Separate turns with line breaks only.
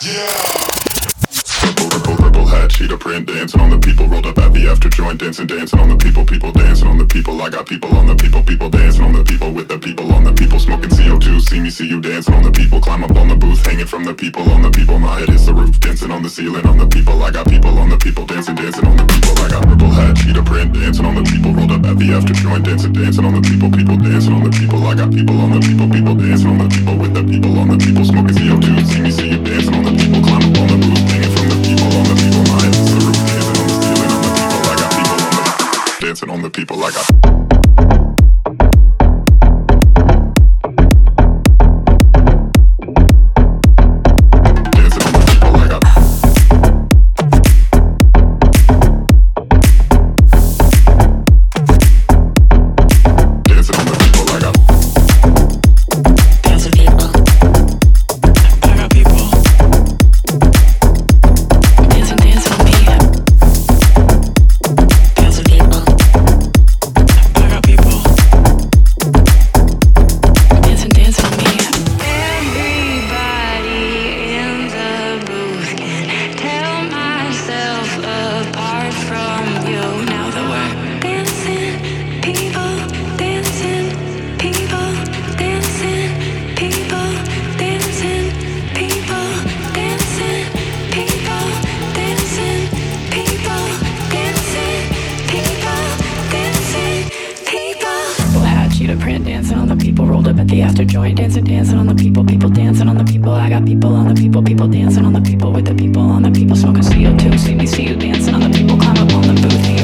Purple hat, cheetah print, dancing on the people. Rolled up at the after joint, dancing on the people. People dancing on the people. I got people on the people. People dancing on the people with the people on the people. Smoking CO2, see you dancing on the people. Climb up on the booth, hanging from the people on the people. My head is the roof, dancing on the ceiling on the people. I got people on the people, dancing on the people. I got purple hat, cheetah print, dancing on the people. Rolled up at the after joint, dancing on the people. People dancing on the people. I got people on the people. People dancing on the people with the people on the people. Smoking CO2, see you dancing on the people. Climb up on the booth, hanging from the people on the people. My head is the roof, dancing on the ceiling on the people. I got people on the dancing on the people. I got dancing on the people. Rolled up at the after joint, dancing on the people. People dancing on the people. I got people on the people. People dancing on the people with the people on the people. Smoking CO2, see you dancing on the people. Climb up on the booth.